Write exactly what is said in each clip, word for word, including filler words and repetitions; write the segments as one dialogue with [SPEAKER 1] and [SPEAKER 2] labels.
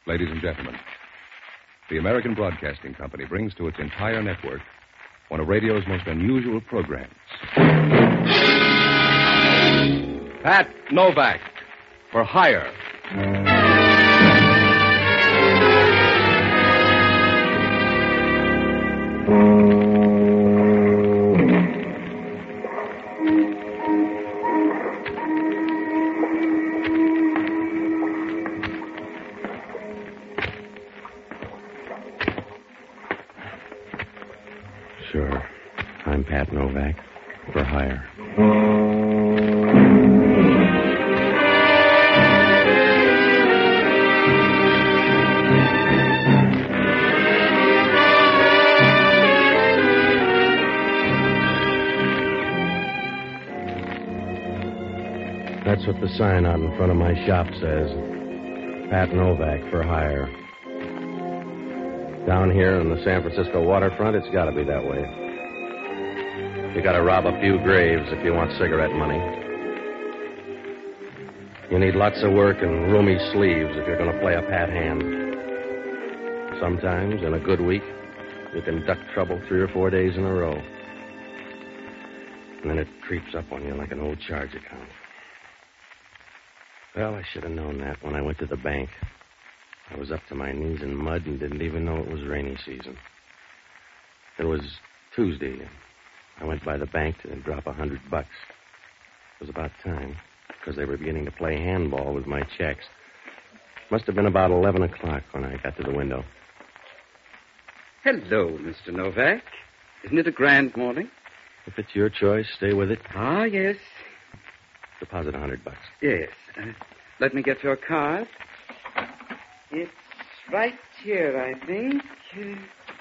[SPEAKER 1] Ladies and gentlemen, the American Broadcasting Company brings to its entire network one of radio's most unusual programs. Pat Novak, for hire.
[SPEAKER 2] Sure. I'm Pat Novak, for hire. That's what the sign out in front of my shop says. Pat Novak, for hire. Down here on the San Francisco waterfront, it's got to be that way. You got to rob a few graves if you want cigarette money. You need lots of work and roomy sleeves if you're going to play a pat hand. Sometimes, in a good week, you can duck trouble three or four days in a row. And then it creeps up on you like an old charge account. Well, I should have known that when I went to the bank. I was up to my knees in mud and didn't even know it was rainy season. It was Tuesday. I went by the bank to drop a hundred bucks. It was about time, because they were beginning to play handball with my checks. Must have been about eleven o'clock when I got to the window.
[SPEAKER 3] Hello, Mister Novak. Isn't it a grand morning?
[SPEAKER 2] If it's your choice, stay with it.
[SPEAKER 3] Ah, yes.
[SPEAKER 2] Deposit a hundred bucks.
[SPEAKER 3] Yes. Uh, let me get your card. It's right here, I think. Uh,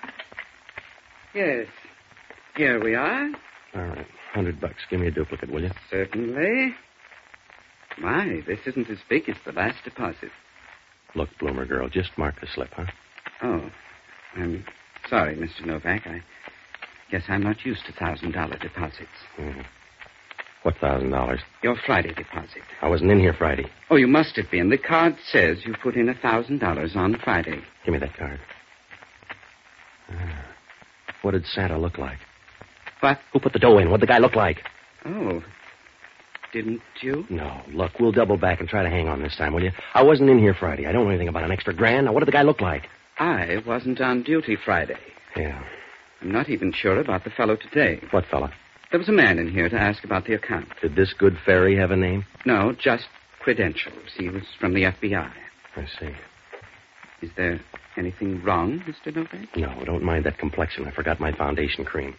[SPEAKER 3] yes. Here we are.
[SPEAKER 2] All right. Hundred bucks. Give me a duplicate, will you?
[SPEAKER 3] Certainly. My, this isn't as big as the last deposit.
[SPEAKER 2] Look, Bloomer girl, just mark the slip, huh?
[SPEAKER 3] Oh. I'm sorry, Mister Novak. I guess I'm not used to thousand dollar deposits.
[SPEAKER 2] Mm-hmm. What thousand dollars?
[SPEAKER 3] Your Friday deposit.
[SPEAKER 2] I wasn't in here Friday.
[SPEAKER 3] Oh, you must have been. The card says you put in a thousand dollars on Friday.
[SPEAKER 2] Give me that card. Uh, what did Santa look like?
[SPEAKER 3] What?
[SPEAKER 2] Who put the dough in? What'd the guy look like?
[SPEAKER 3] Oh. Didn't you?
[SPEAKER 2] No. Look, we'll double back and try to hang on this time, will you? I wasn't in here Friday. I don't know anything about an extra grand. Now, what did the guy look like?
[SPEAKER 3] I wasn't on duty Friday.
[SPEAKER 2] Yeah.
[SPEAKER 3] I'm not even sure about the fellow today.
[SPEAKER 2] What fellow?
[SPEAKER 3] There was a man in here to ask about the account.
[SPEAKER 2] Did this good fairy have a name?
[SPEAKER 3] No, just credentials. He was from the F B I.
[SPEAKER 2] I see.
[SPEAKER 3] Is there anything wrong, Mister Novak?
[SPEAKER 2] No, don't mind that complexion. I forgot my foundation cream.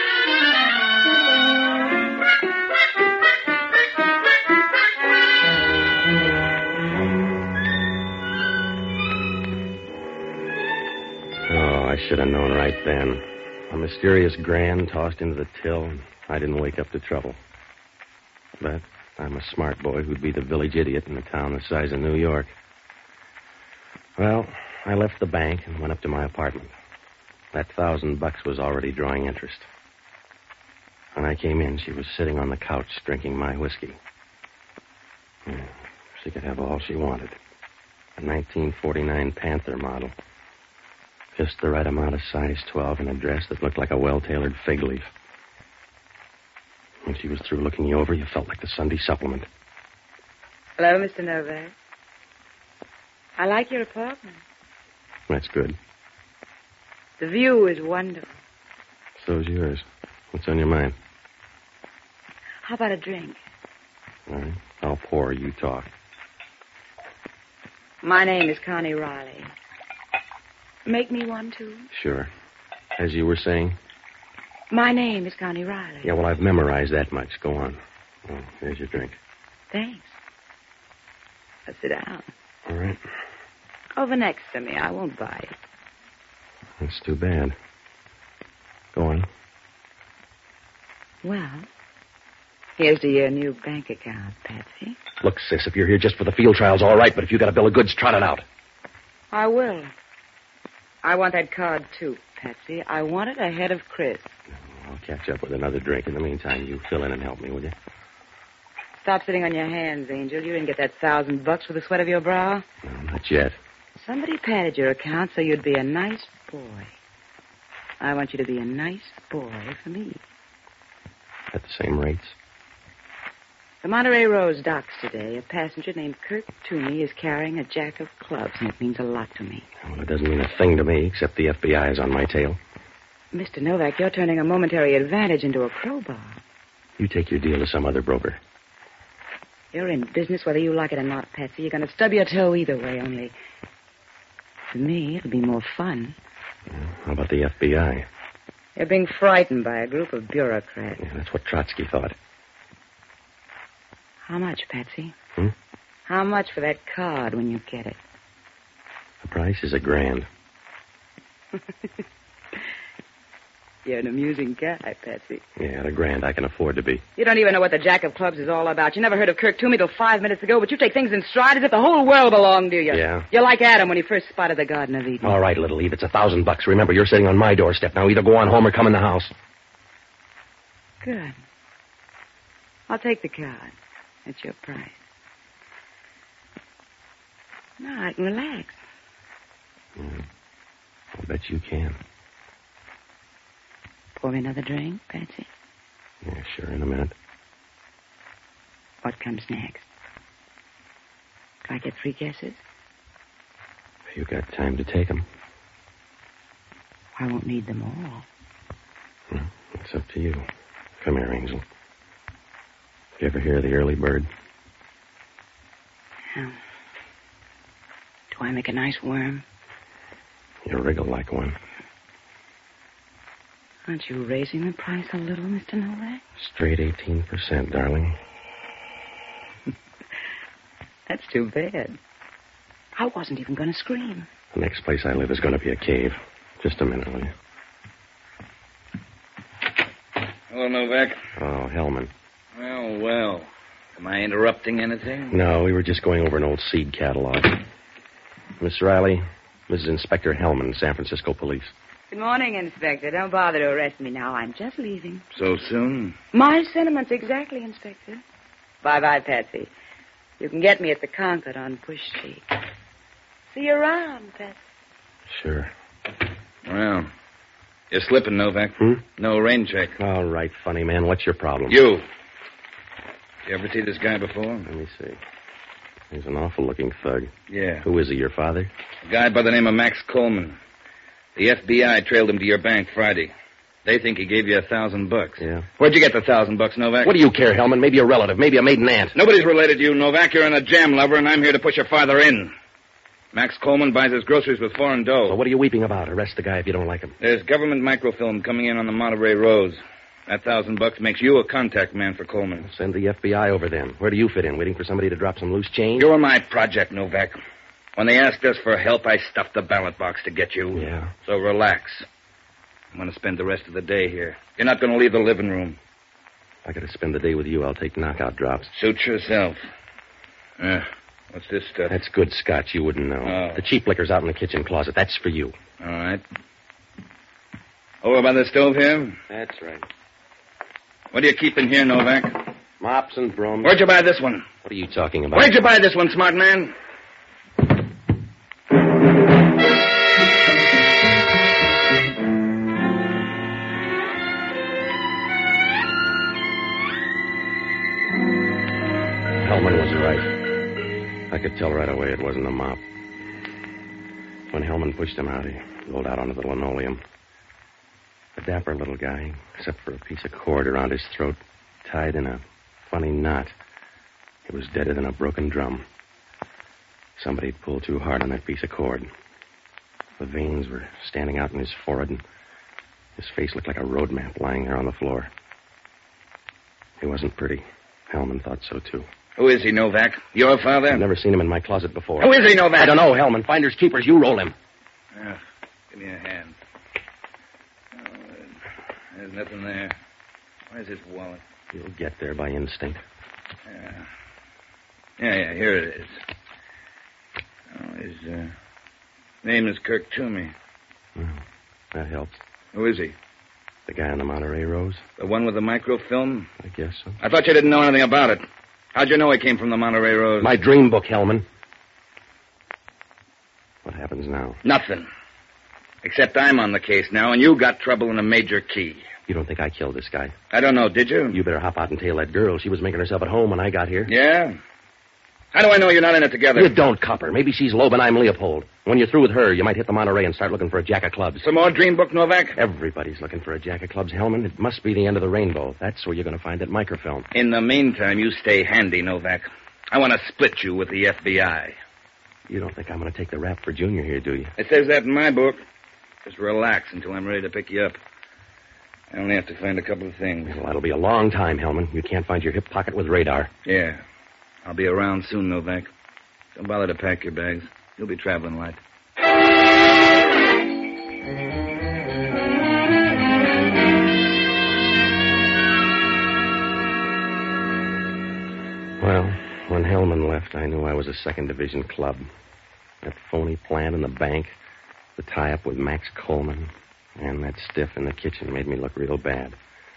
[SPEAKER 2] Oh, I should have known right then. A mysterious grand tossed into the till, and I didn't wake up to trouble. But I'm a smart boy who'd be the village idiot in a town the size of New York. Well, I left the bank and went up to my apartment. That thousand bucks was already drawing interest. When I came in, she was sitting on the couch drinking my whiskey. Yeah, she could have all she wanted. A nineteen forty-nine Panther model. Just the right amount of size twelve in a dress that looked like a well-tailored fig leaf. When she was through looking you over, you felt like the Sunday supplement.
[SPEAKER 4] Hello, Mister Novak. I like your apartment.
[SPEAKER 2] That's good.
[SPEAKER 4] The view is wonderful.
[SPEAKER 2] So's yours. What's on your mind?
[SPEAKER 4] How about a drink?
[SPEAKER 2] All right. I'll pour, you talk.
[SPEAKER 4] My name is Connie Riley. Make me one, too?
[SPEAKER 2] Sure. As you were saying?
[SPEAKER 4] My name is Connie Riley.
[SPEAKER 2] Yeah, well, I've memorized that much. Go on. Oh, here's your drink.
[SPEAKER 4] Thanks. Now sit down.
[SPEAKER 2] All right.
[SPEAKER 4] Over next to me. I won't bite.
[SPEAKER 2] That's too bad. Go on.
[SPEAKER 4] Well, here's to your new bank account, Patsy.
[SPEAKER 2] Look, sis, if you're here just for the field trials, all right, but if you got a bill of goods, trot it out.
[SPEAKER 4] I will. I want that card, too, Patsy. I want it ahead of Chris.
[SPEAKER 2] I'll catch up with another drink. In the meantime, you fill in and help me, will you?
[SPEAKER 4] Stop sitting on your hands, Angel. You didn't get that thousand bucks with the sweat of your brow.
[SPEAKER 2] No, not yet.
[SPEAKER 4] Somebody padded your account so you'd be a nice boy. I want you to be a nice boy for me.
[SPEAKER 2] At the same rates?
[SPEAKER 4] The Monterey Rose docks today. A passenger named Kirk Toomey is carrying a jack of clubs, and it means a lot to me.
[SPEAKER 2] Well, it doesn't mean a thing to me, except the F B I is on my tail.
[SPEAKER 4] Mister Novak, you're turning a momentary advantage into a crowbar.
[SPEAKER 2] You take your deal to some other broker.
[SPEAKER 4] You're in business whether you like it or not, Patsy. You're going to stub your toe either way, only... For me, it'll be more fun.
[SPEAKER 2] Well, how about the F B I?
[SPEAKER 4] You're being frightened by a group of bureaucrats.
[SPEAKER 2] Yeah, that's what Trotsky thought.
[SPEAKER 4] How much, Patsy?
[SPEAKER 2] Hmm?
[SPEAKER 4] How much for that card when you get it?
[SPEAKER 2] The price is a grand.
[SPEAKER 4] You're an amusing guy, Patsy.
[SPEAKER 2] Yeah, a grand I can afford to be.
[SPEAKER 4] You don't even know what the Jack of Clubs is all about. You never heard of Kirk Toomey till five minutes ago, but you take things in stride as if the whole world belonged to you.
[SPEAKER 2] Yeah?
[SPEAKER 4] You're like Adam when he first spotted the Garden of Eden.
[SPEAKER 2] All right, Little Eve, it's a thousand bucks. Remember, you're sitting on my doorstep. Now either go on home or come in the house.
[SPEAKER 4] Good. I'll take the card. That's your price. Now I can relax.
[SPEAKER 2] Yeah. I'll bet you can.
[SPEAKER 4] Pour me another drink, Patsy.
[SPEAKER 2] Yeah, sure, in a minute.
[SPEAKER 4] What comes next? Do I get three guesses?
[SPEAKER 2] You got time to take them.
[SPEAKER 4] I won't need them all.
[SPEAKER 2] Well, it's up to you. Come here, Angel. You ever hear of the early bird?
[SPEAKER 4] Yeah. Do I make a nice worm?
[SPEAKER 2] You wriggle like one.
[SPEAKER 4] Aren't you raising the price a little, Mister Novak?
[SPEAKER 2] Straight eighteen percent, darling.
[SPEAKER 4] That's too bad. I wasn't even going to scream.
[SPEAKER 2] The next place I live is going to be a cave. Just a minute, will you?
[SPEAKER 5] Hello, Novak.
[SPEAKER 2] Oh, Hellman.
[SPEAKER 5] Well, well. Am I interrupting anything?
[SPEAKER 2] No, we were just going over an old seed catalog. Miss Riley, this is Inspector Hellman, San Francisco Police.
[SPEAKER 4] Good morning, Inspector. Don't bother to arrest me now. I'm just leaving.
[SPEAKER 5] So soon?
[SPEAKER 4] My sentiments exactly, Inspector. Bye-bye, Patsy. You can get me at the Concord on Bush Street. See you around, Patsy.
[SPEAKER 2] Sure.
[SPEAKER 5] Well, you're slipping, Novak.
[SPEAKER 2] Hmm?
[SPEAKER 5] No rain check.
[SPEAKER 2] All right, funny man. What's your problem?
[SPEAKER 5] You. You ever see this guy before?
[SPEAKER 2] Let me see. He's an awful-looking thug.
[SPEAKER 5] Yeah.
[SPEAKER 2] Who is he, your father?
[SPEAKER 5] A guy by the name of Max Coleman. The F B I trailed him to your bank Friday. They think he gave you a thousand bucks.
[SPEAKER 2] Yeah.
[SPEAKER 5] Where'd you get the thousand bucks, Novak?
[SPEAKER 2] What do you care, Hellman? Maybe a relative, maybe a maiden aunt.
[SPEAKER 5] Nobody's related to you, Novak. You're in a jam lover, and I'm here to push your father in. Max Coleman buys his groceries with foreign dough.
[SPEAKER 2] So what are you weeping about? Arrest the guy if you don't like him.
[SPEAKER 5] There's government microfilm coming in on the Monterey Rose. That thousand bucks makes you a contact man for Coleman.
[SPEAKER 2] Send the F B I over then. Where do you fit in? Waiting for somebody to drop some loose change?
[SPEAKER 5] You're my project, Novak. When they asked us for help, I stuffed the ballot box to get you.
[SPEAKER 2] Yeah.
[SPEAKER 5] So relax. I'm going to spend the rest of the day here. You're not going to leave the living room.
[SPEAKER 2] If I got to spend the day with you, I'll take knockout drops.
[SPEAKER 5] Suit yourself. Uh, what's this stuff?
[SPEAKER 2] That's good scotch. You wouldn't know.
[SPEAKER 5] Oh.
[SPEAKER 2] The cheap liquor's out in the kitchen closet. That's for you.
[SPEAKER 5] All right. Over by the stove here?
[SPEAKER 2] That's right.
[SPEAKER 5] What do you keep in here, Novak?
[SPEAKER 2] Mops and brooms.
[SPEAKER 5] Where'd you buy this one?
[SPEAKER 2] What are you talking about?
[SPEAKER 5] Where'd you buy this one, smart man?
[SPEAKER 2] Hellman was right. I could tell right away it wasn't a mop. When Hellman pushed him out, he rolled out onto the linoleum. A dapper little guy, except for a piece of cord around his throat, tied in a funny knot. He was deader than a broken drum. Somebody had pulled too hard on that piece of cord. The veins were standing out in his forehead, and his face looked like a road map lying there on the floor. He wasn't pretty. Hellman thought so, too.
[SPEAKER 5] Who is he, Novak? Your father?
[SPEAKER 2] I've never seen him in my closet before.
[SPEAKER 5] Who is he, Novak?
[SPEAKER 2] I don't know, Hellman. Finders, keepers, you roll him.
[SPEAKER 5] Yeah, give me a hand. Oh, there's nothing there. Where's his wallet?
[SPEAKER 2] You'll get there by instinct.
[SPEAKER 5] Yeah. Yeah, yeah, here it is. Oh, his uh, name is Kirk Toomey.
[SPEAKER 2] Well, that helps.
[SPEAKER 5] Who is he?
[SPEAKER 2] The guy on the Monterey Rose?
[SPEAKER 5] The one with the microfilm?
[SPEAKER 2] I guess so.
[SPEAKER 5] I thought you didn't know anything about it. How'd you know he came from the Monterey Rose?
[SPEAKER 2] My dream book, Hellman. What happens now?
[SPEAKER 5] Nothing. Except I'm on the case now, and you got trouble in a major key.
[SPEAKER 2] You don't think I killed this guy?
[SPEAKER 5] I don't know, did you?
[SPEAKER 2] You better hop out and tail that girl. She was making herself at home when I got here.
[SPEAKER 5] Yeah? How do I know you're not in it together?
[SPEAKER 2] You don't, copper. Maybe she's Loeb and I'm Leopold. When you're through with her, you might hit the Monterey and start looking for a jack of clubs.
[SPEAKER 5] Some more dream book, Novak?
[SPEAKER 2] Everybody's looking for a jack of clubs, Hellman. It must be the end of the rainbow. That's where you're going to find that microfilm.
[SPEAKER 5] In the meantime, you stay handy, Novak. I want to split you with the F B I.
[SPEAKER 2] You don't think I'm going to take the rap for Junior here, do you?
[SPEAKER 5] It says that in my book. Just relax until I'm ready to pick you up. I only have to find a couple of things.
[SPEAKER 2] Well, that'll be a long time, Hellman. You can't find your hip pocket with radar.
[SPEAKER 5] Yeah. I'll be around soon, Novak. Don't bother to pack your bags. You'll be traveling light.
[SPEAKER 2] Well, when Hellman left, I knew I was a second division club. That phony plant in the bank, the tie-up with Max Coleman, and that stiff in the kitchen made me look real bad.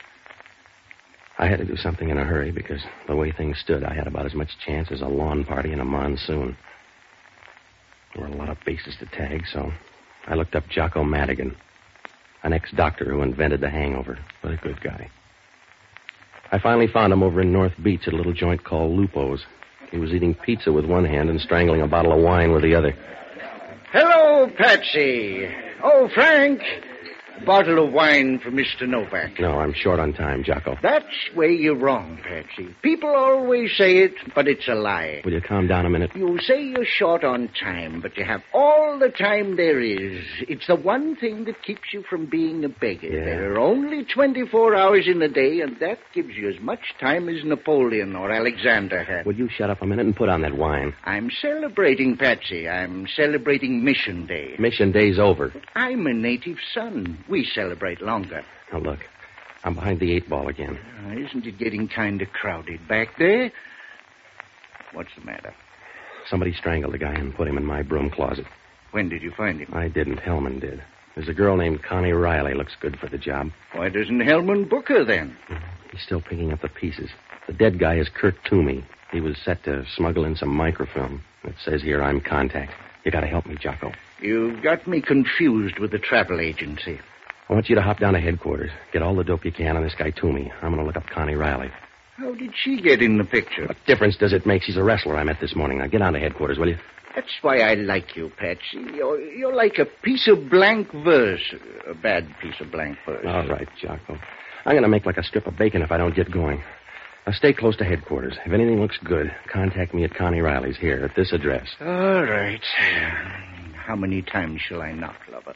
[SPEAKER 2] I had to do something in a hurry because the way things stood, I had about as much chance as a lawn party in a monsoon. There were a lot of bases to tag, so I looked up Jocko Madigan, an ex-doctor who invented the hangover, but a good guy. I finally found him over in North Beach at a little joint called Lupo's. He was eating pizza with one hand and strangling a bottle of wine with the other.
[SPEAKER 6] Hello, Patsy. Oh, Frank. Bottle of wine for Mister Novak.
[SPEAKER 2] No, I'm short on time, Jocko.
[SPEAKER 6] That's where you're wrong, Patsy. People always say it, but it's a lie.
[SPEAKER 2] Will you calm down a minute?
[SPEAKER 6] You say you're short on time, but you have all the time there is. It's the one thing that keeps you from being a beggar.
[SPEAKER 2] Yeah.
[SPEAKER 6] There are only twenty-four hours in a day, and that gives you as much time as Napoleon or Alexander had.
[SPEAKER 2] Will you shut up a minute and put on that wine?
[SPEAKER 6] I'm celebrating, Patsy. I'm celebrating Mission Day.
[SPEAKER 2] Mission Day's over.
[SPEAKER 6] I'm a native son. We celebrate longer.
[SPEAKER 2] Now, look, I'm behind the eight ball again.
[SPEAKER 6] Uh, isn't it getting kind of crowded back there? What's the matter?
[SPEAKER 2] Somebody strangled the guy and put him in my broom closet.
[SPEAKER 6] When did you find him?
[SPEAKER 2] I didn't. Hellman did. There's a girl named Connie Riley. Looks good for the job.
[SPEAKER 6] Why doesn't Hellman book her then?
[SPEAKER 2] He's still picking up the pieces. The dead guy is Kurt Toomey. He was set to smuggle in some microfilm. It says here I'm contact. You gotta help me, Jocko.
[SPEAKER 6] You've got me confused with the travel agency.
[SPEAKER 2] I want you to hop down to headquarters. Get all the dope you can on this guy Toomey. I'm gonna look up Connie Riley.
[SPEAKER 6] How did she get in the picture?
[SPEAKER 2] What difference does it make? She's a wrestler I met this morning. Now get on to headquarters, will you?
[SPEAKER 6] That's why I like you, Patsy. You're, you're like a piece of blank verse. A bad piece of blank verse.
[SPEAKER 2] All right, Jocko. I'm gonna make like a strip of bacon if I don't get going. Now stay close to headquarters. If anything looks good, contact me at Connie Riley's here at this address.
[SPEAKER 6] All right. How many times shall I knock, lover?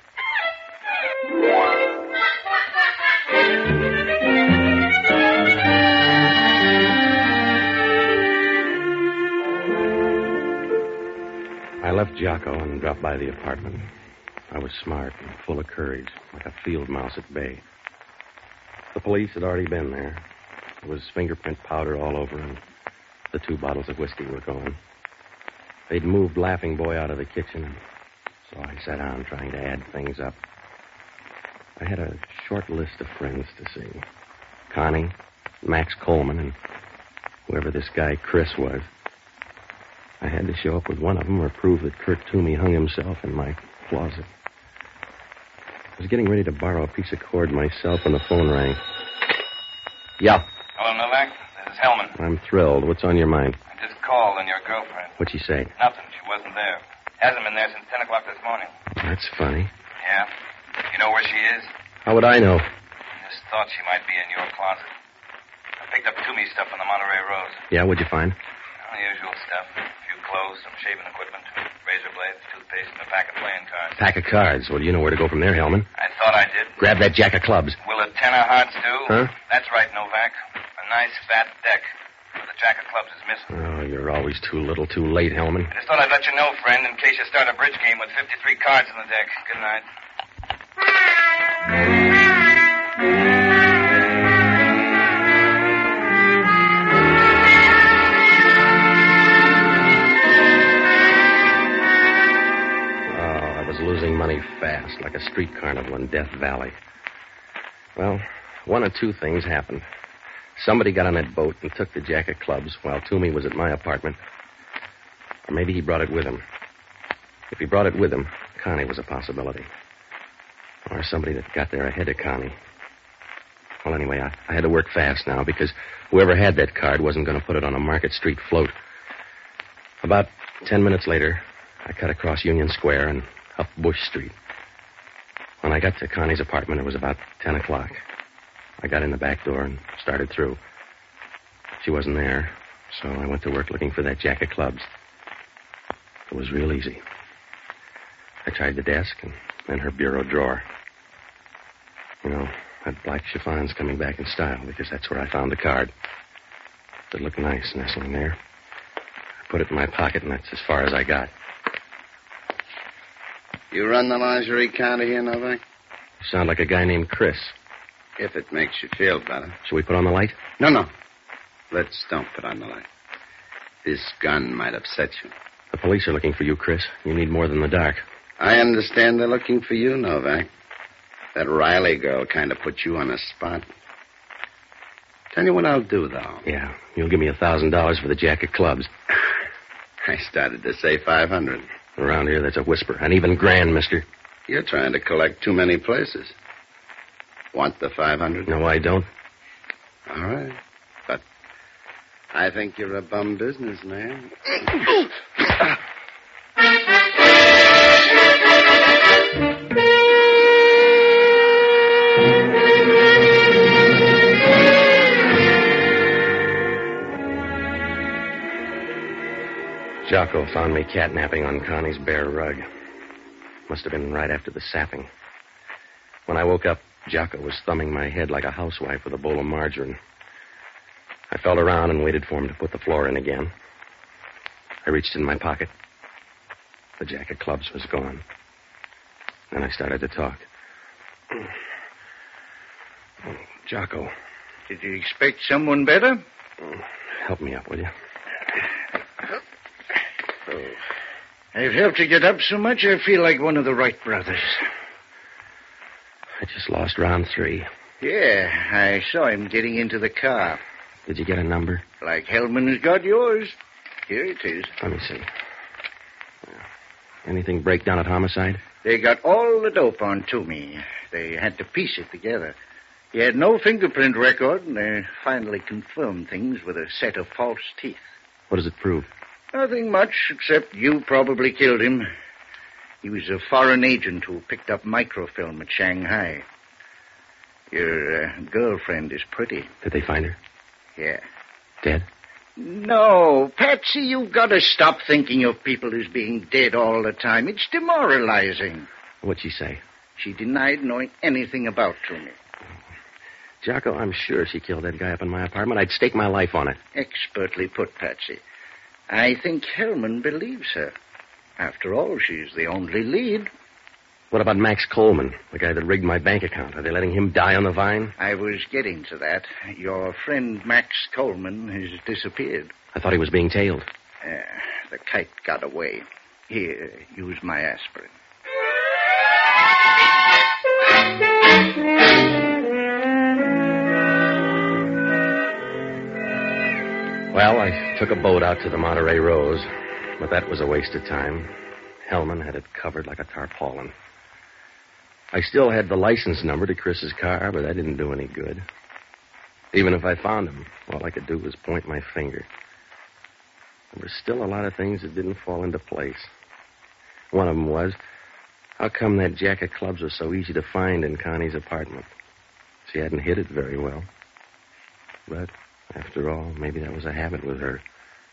[SPEAKER 2] I left Jocko and dropped by the apartment. I was smart and full of courage, like a field mouse at bay. The police had already been there. There was fingerprint powder all over, and the two bottles of whiskey were gone. They'd moved Laughing Boy out of the kitchen, so I sat down trying to add things up. I had a short list of friends to see. Connie, Max Coleman, and whoever this guy Chris was. I had to show up with one of them or prove that Kurt Toomey hung himself in my closet. I was getting ready to borrow a piece of cord myself when the phone rang. Yeah.
[SPEAKER 7] Hello, Novak. This is Hellman.
[SPEAKER 2] I'm thrilled. What's on your mind?
[SPEAKER 7] I just called on your girlfriend.
[SPEAKER 2] What'd she say?
[SPEAKER 7] Nothing. She wasn't there. Hasn't been there since ten o'clock this morning.
[SPEAKER 2] That's funny.
[SPEAKER 7] Yeah? You know where she is?
[SPEAKER 2] How would I know?
[SPEAKER 7] I just thought she might be in your closet. I picked up Toomey's stuff on the Monterey Road.
[SPEAKER 2] Yeah, what'd you find?
[SPEAKER 7] The usual stuff. A few clothes, some shaving equipment, razor blades, toothpaste, and a pack of playing cards.
[SPEAKER 2] Pack of cards. Well, you know where to go from there, Hellman.
[SPEAKER 7] I thought I did.
[SPEAKER 2] Grab that jack of clubs.
[SPEAKER 7] Will a ten of hearts do?
[SPEAKER 2] Huh?
[SPEAKER 7] That's right, Novak. A nice fat deck. But the jack of clubs is missing.
[SPEAKER 2] Oh, you're always too little, too late, Hellman.
[SPEAKER 7] I just thought I'd let you know, friend, in case you start a bridge game with fifty-three cards in the deck. Good night.
[SPEAKER 2] Losing money fast, like a street carnival in Death Valley. Well, one of two things happened. Somebody got on that boat and took the jack of clubs while Toomey was at my apartment. Or maybe he brought it with him. If he brought it with him, Connie was a possibility. Or somebody that got there ahead of Connie. Well, anyway, I, I had to work fast now because whoever had that card wasn't going to put it on a Market Street float. About ten minutes later, I cut across Union Square and up Bush Street. When I got to Connie's apartment, it was about ten o'clock. I got in the back door and started through. She wasn't there, so I went to work looking for that jack of clubs. It was real easy. I tried the desk and then her bureau drawer. You know, that black chiffon's coming back in style because that's where I found the card. It looked nice nestling there. I put it in my pocket, and that's as far as I got.
[SPEAKER 8] You run the lingerie counter here, Novak?
[SPEAKER 2] You sound like a guy named Chris.
[SPEAKER 8] If it makes you feel better.
[SPEAKER 2] Should we put on the light?
[SPEAKER 8] No, no. Let's don't put on the light. This gun might upset you.
[SPEAKER 2] The police are looking for you, Chris. You need more than the dark.
[SPEAKER 8] I understand they're looking for you, Novak. That Riley girl kind of put you on a spot. Tell you what I'll do, though.
[SPEAKER 2] Yeah, you'll give me a thousand dollars for the jack of clubs.
[SPEAKER 8] I started to say five hundred.
[SPEAKER 2] Around here, that's a whisper. And even grand, mister.
[SPEAKER 8] You're trying to collect too many places. Want the five hundred?
[SPEAKER 2] No, I don't.
[SPEAKER 8] All right. But I think you're a bum businessman.
[SPEAKER 2] Jocko found me catnapping on Connie's bare rug. Must have been right after the sapping. When I woke up, Jocko was thumbing my head like a housewife with a bowl of margarine. I felt around and waited for him to put the floor in again. I reached in my pocket. The jack of clubs was gone. Then I started to talk. Oh, Jocko.
[SPEAKER 6] Did you expect someone better?
[SPEAKER 2] Help me up, will you?
[SPEAKER 6] I've helped you get up so much, I feel like one of the Wright brothers.
[SPEAKER 2] I just lost round three.
[SPEAKER 6] Yeah, I saw him getting into the car.
[SPEAKER 2] Did you get a number?
[SPEAKER 6] Like Hellman's got yours. Here it is.
[SPEAKER 2] Let me see. Anything break down at homicide?
[SPEAKER 6] They got all the dope on Toomey. They had to piece it together. He had no fingerprint record, and they finally confirmed things with a set of false teeth.
[SPEAKER 2] What does it prove?
[SPEAKER 6] Nothing much, except you probably killed him. He was a foreign agent who picked up microfilm at Shanghai. Your uh, girlfriend is pretty.
[SPEAKER 2] Did they find her?
[SPEAKER 6] Yeah.
[SPEAKER 2] Dead?
[SPEAKER 6] No, Patsy, you've got to stop thinking of people as being dead all the time. It's demoralizing.
[SPEAKER 2] What'd she say?
[SPEAKER 6] She denied knowing anything about Toomey.
[SPEAKER 2] Jocko, I'm sure she killed that guy up in my apartment. I'd stake my life on it.
[SPEAKER 6] Expertly put, Patsy. I think Hellman believes her. After all, she's the only lead.
[SPEAKER 2] What about Max Coleman, the guy that rigged my bank account? Are they letting him die on the vine?
[SPEAKER 6] I was getting to that. Your friend Max Coleman has disappeared.
[SPEAKER 2] I thought he was being tailed.
[SPEAKER 6] Uh, the kite got away. Here, use my aspirin.
[SPEAKER 2] Well, I took a boat out to the Monterey Rose, but that was a waste of time. Hellman had it covered like a tarpaulin. I still had the license number to Chris's car, but that didn't do any good. Even if I found him, all I could do was point my finger. There were still a lot of things that didn't fall into place. One of them was, how come that jack of clubs was so easy to find in Connie's apartment? She hadn't hid it very well. But after all, maybe that was a habit with her.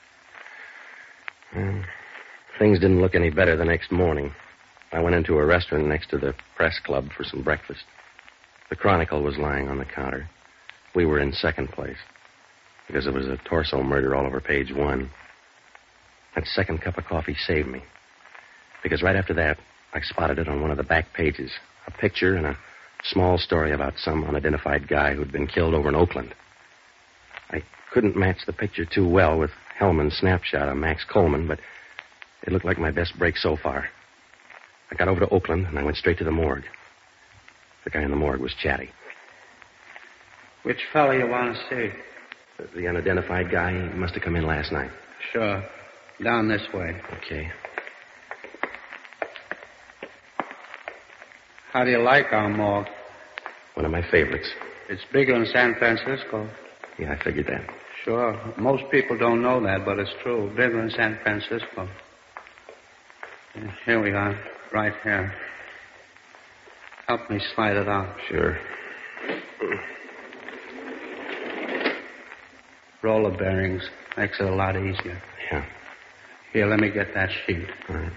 [SPEAKER 2] Well, things didn't look any better the next morning. I went into a restaurant next to the press club for some breakfast. The Chronicle was lying on the counter. We were in second place because there was a torso murder all over page one. That second cup of coffee saved me because right after that, I spotted it on one of the back pages, a picture and a small story about some unidentified guy who'd been killed over in Oakland. I couldn't match the picture too well with Hellman's snapshot of Max Coleman, but it looked like my best break so far. I got over to Oakland, and I went straight to the morgue. The guy in the morgue was chatty.
[SPEAKER 3] Which fellow you want to see?
[SPEAKER 2] The, the unidentified guy, he must have come in last night.
[SPEAKER 3] Sure. Down this way.
[SPEAKER 2] Okay.
[SPEAKER 9] How do you like our morgue?
[SPEAKER 2] One of my favorites.
[SPEAKER 9] It's bigger in San Francisco.
[SPEAKER 2] Yeah, I figured that.
[SPEAKER 9] Sure. Most people don't know that, but it's true. Bigger in San Francisco. Here we are. Right here. Help me slide it out.
[SPEAKER 2] Sure.
[SPEAKER 9] Roller bearings. Makes it a lot easier.
[SPEAKER 2] Yeah.
[SPEAKER 9] Here, let me get that sheet.
[SPEAKER 2] All right.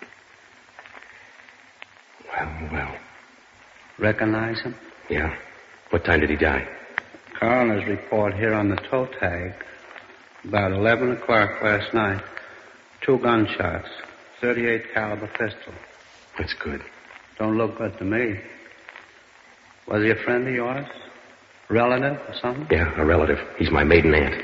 [SPEAKER 2] Well, well.
[SPEAKER 9] Recognize him?
[SPEAKER 2] Yeah. What time did he die?
[SPEAKER 9] Coroner's report here on the toe tag. About eleven o'clock last night. Two gunshots. thirty-eight caliber pistol.
[SPEAKER 2] That's good.
[SPEAKER 9] Don't look good to me. Was he a friend of yours? Relative or something?
[SPEAKER 2] Yeah, a relative. He's my maiden aunt.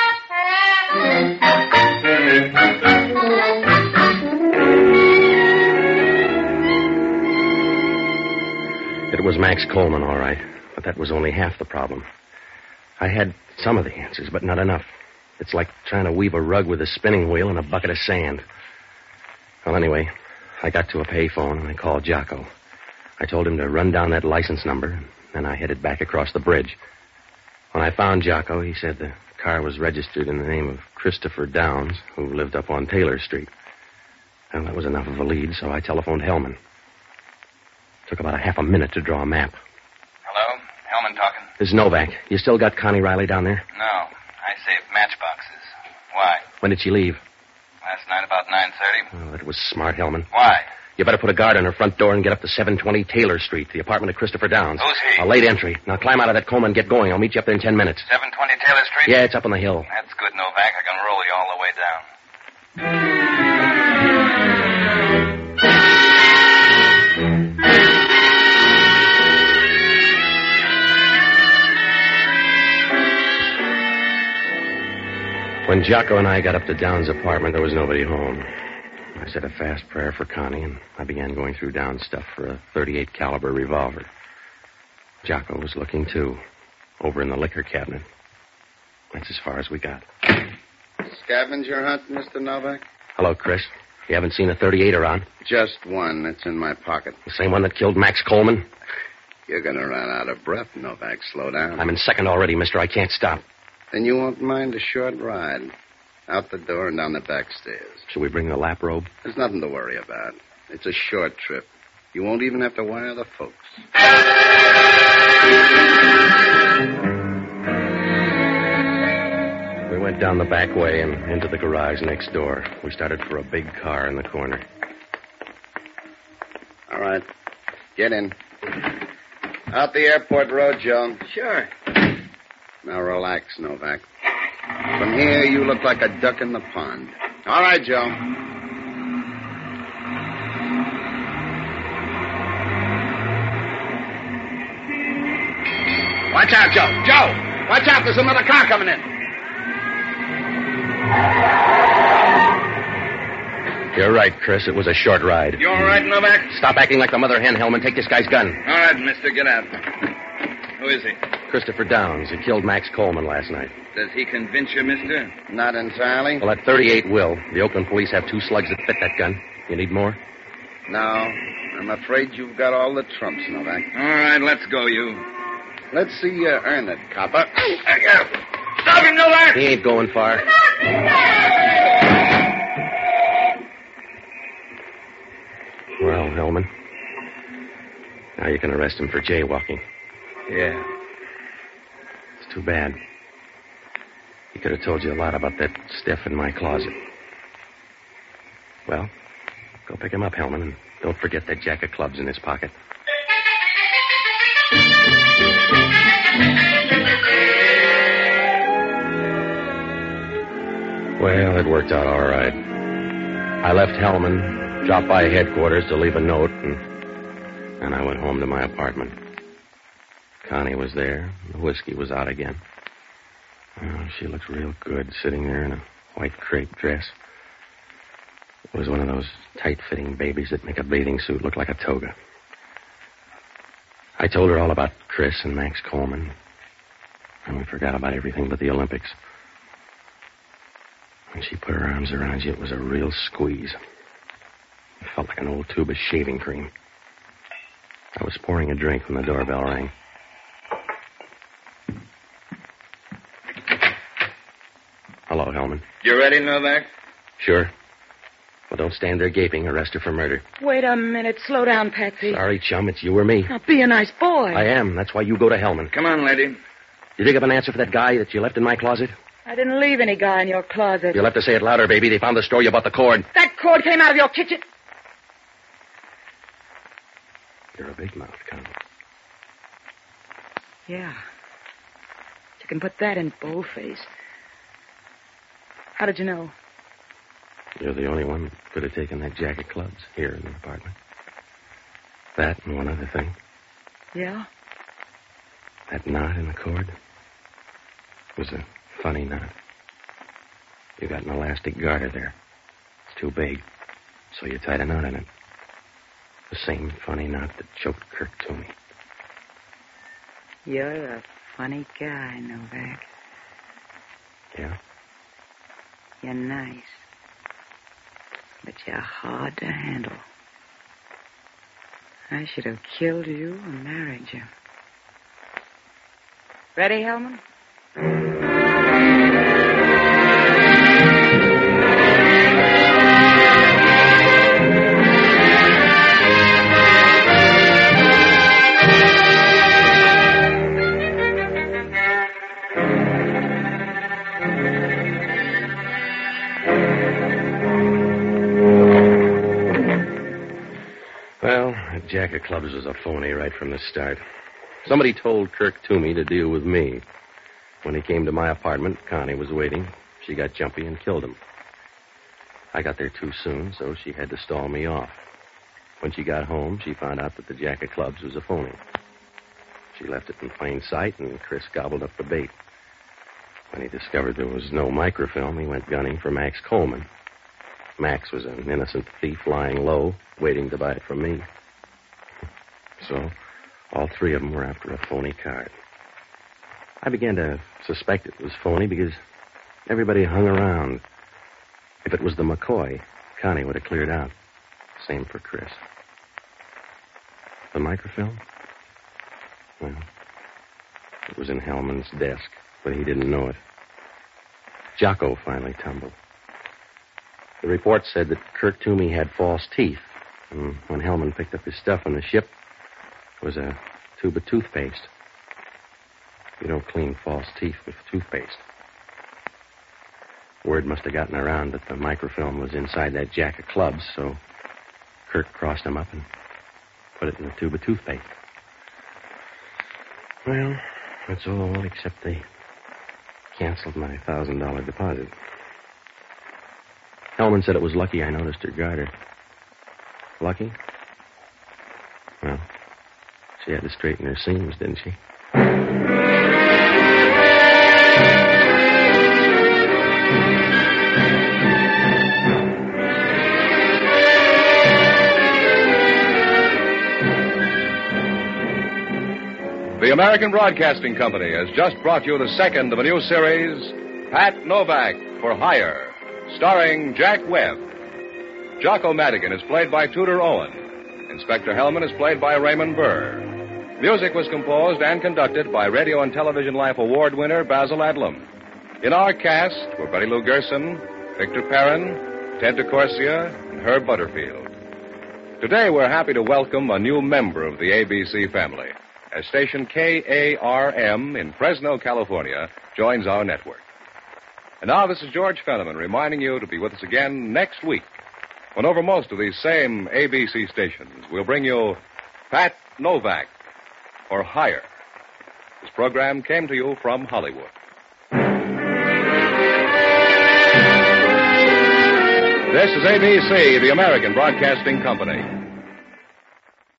[SPEAKER 2] It was Max Coleman, all right. But that was only half the problem. I had some of the answers, but not enough. It's like trying to weave a rug with a spinning wheel and a bucket of sand. Well, anyway, I got to a payphone and I called Jocko. I told him to run down that license number, and then I headed back across the bridge. When I found Jocko, he said the car was registered in the name of Christopher Downs, who lived up on Taylor Street. Well, that was enough of a lead, so I telephoned Hellman. Took about a half a minute to draw a map.
[SPEAKER 7] Hello? Hellman talking.
[SPEAKER 2] This is Novak. You still got Connie Riley down there?
[SPEAKER 7] No. I saved matchboxes. Why?
[SPEAKER 2] When did she leave?
[SPEAKER 7] Last night about nine thirty.
[SPEAKER 2] Oh, that was smart, Hellman.
[SPEAKER 7] Why?
[SPEAKER 2] You better put a guard on her front door and get up to seven twenty Taylor Street, the apartment of Christopher Downs.
[SPEAKER 7] Who's he?
[SPEAKER 2] A late entry. Now climb out of that coma and get going. I'll meet you up there in ten minutes.
[SPEAKER 7] seven twenty Taylor Street?
[SPEAKER 2] Yeah, it's up on the hill.
[SPEAKER 7] That's good, Novak. I can roll you all the way down.
[SPEAKER 2] When Jocko and I got up to Downs' apartment, there was nobody home. I said a fast prayer for Connie, and I began going through Downs' stuff for a thirty-eight caliber revolver. Jocko was looking, too, over in the liquor cabinet. That's as far as we got.
[SPEAKER 8] Scavenger hunt, Mister Novak?
[SPEAKER 2] Hello, Chris. You haven't seen a thirty-eight around?
[SPEAKER 8] Just one. It's in my pocket.
[SPEAKER 2] The same one that killed Max Coleman?
[SPEAKER 8] You're going to run out of breath, Novak. Slow down.
[SPEAKER 2] I'm in second already, mister. I can't stop.
[SPEAKER 8] Then you won't mind a short ride. Out the door and down the back stairs.
[SPEAKER 2] Should we bring the lap robe?
[SPEAKER 8] There's nothing to worry about. It's a short trip. You won't even have to wire the folks.
[SPEAKER 2] We went down the back way and into the garage next door. We started for a big car in the corner.
[SPEAKER 8] All right. Get in. Out the airport road, Joe.
[SPEAKER 3] Sure.
[SPEAKER 8] Now relax, Novak. From here, you look like a duck in the pond. All right, Joe.
[SPEAKER 6] Watch out, Joe. Joe! Watch out, there's another car coming in.
[SPEAKER 2] You're right, Chris. It was a short ride.
[SPEAKER 5] You all right, Novak?
[SPEAKER 2] Stop acting like the mother hen, Hellman. Take this guy's gun.
[SPEAKER 5] All right, mister, get out. Who is he?
[SPEAKER 2] Christopher Downs. He killed Max Coleman last night.
[SPEAKER 5] Does he convince you, mister?
[SPEAKER 8] Not entirely.
[SPEAKER 2] Well, that thirty-eight will. The Oakland police have two slugs that fit that gun. You need more?
[SPEAKER 8] No. I'm afraid you've got all the trumps, Novak.
[SPEAKER 5] All right, let's go, you.
[SPEAKER 8] Let's see you earn it, copper.
[SPEAKER 5] Stop him, Novak!
[SPEAKER 2] He ain't going far. Well, Hellman, now you can arrest him for jaywalking.
[SPEAKER 5] Yeah.
[SPEAKER 2] It's too bad. He could have told you a lot about that stiff in my closet. Well, go pick him up, Hellman, and don't forget that jack of clubs in his pocket. Well, it worked out all right. I left Hellman, dropped by headquarters to leave a note, and, and I went home to my apartment. Connie was there. The whiskey was out again. Oh, she looked real good sitting there in a white crepe dress. It was one of those tight-fitting babies that make a bathing suit look like a toga. I told her all about Chris and Max Coleman, and we forgot about everything but the Olympics. When she put her arms around you, it was a real squeeze. It felt like an old tube of shaving cream. I was pouring a drink when the doorbell rang. Hello, Hellman.
[SPEAKER 5] You ready, Novak?
[SPEAKER 2] Sure. Well, don't stand there gaping. Arrest her for murder.
[SPEAKER 4] Wait a minute. Slow down, Patsy.
[SPEAKER 2] Sorry, chum. It's you or me.
[SPEAKER 4] Now, be a nice boy.
[SPEAKER 2] I am. That's why you go to Hellman.
[SPEAKER 5] Come on, lady.
[SPEAKER 2] You dig up an answer for that guy that you left in my closet?
[SPEAKER 4] I didn't leave any guy in your closet.
[SPEAKER 2] You'll have to say it louder, baby. They found the store you bought the cord.
[SPEAKER 4] That cord came out of your kitchen.
[SPEAKER 2] You're a big mouth, Connie.
[SPEAKER 4] Yeah. You can put that in boldface. How did you know?
[SPEAKER 2] You're the only one that could have taken that jack of clubs here in the apartment. That and one other thing.
[SPEAKER 4] Yeah?
[SPEAKER 2] That knot in the cord was a funny knot. You got an elastic garter there. It's too big, so you tied a knot in it. The same funny knot that choked Kirk Toomey.
[SPEAKER 4] You're a funny guy, Novak.
[SPEAKER 2] Yeah?
[SPEAKER 4] You're nice. But you're hard to handle. I should have killed you and married you. Ready, Hellman?
[SPEAKER 2] Well, that jack of clubs was a phony right from the start. Somebody told Kirk Toomey to deal with me. When he came to my apartment, Connie was waiting. She got jumpy and killed him. I got there too soon, so she had to stall me off. When she got home, she found out that the jack of clubs was a phony. She left it in plain sight, and Chris gobbled up the bait. When he discovered there was no microfilm, he went gunning for Max Coleman. Max was an innocent thief lying low, waiting to buy it from me. So, all three of them were after a phony card. I began to suspect it was phony because everybody hung around. If it was the McCoy, Connie would have cleared out. Same for Chris. The microfilm? Well, it was in Hellman's desk, but he didn't know it. Jocko finally tumbled. The report said that Kirk Toomey had false teeth. And when Hellman picked up his stuff on the ship, it was a tube of toothpaste. You don't clean false teeth with toothpaste. Word must have gotten around that the microfilm was inside that jack of clubs, so Kirk crossed him up and put it in the tube of toothpaste. Well, that's all except they canceled my one thousand dollars deposit. Hellman said it was lucky I noticed her garter. Lucky? Well, she had to straighten her seams, didn't she?
[SPEAKER 1] The American Broadcasting Company has just brought you the second of a new series, Pat Novak for Hire, starring Jack Webb. Jocko Madigan is played by Tudor Owen. Inspector Hellman is played by Raymond Burr. Music was composed and conducted by Radio and Television Life Award winner Basil Adlam. In our cast were Betty Lou Gerson, Victor Perrin, Ted DeCorsia, and Herb Butterfield. Today we're happy to welcome a new member of the A B C family, as station K A R M in Fresno, California, joins our network. And now this is George Fenneman reminding you to be with us again next week, when over most of these same A B C stations we'll bring you Pat Novak for Hire. This program came to you from Hollywood. This is A B C, the American Broadcasting Company.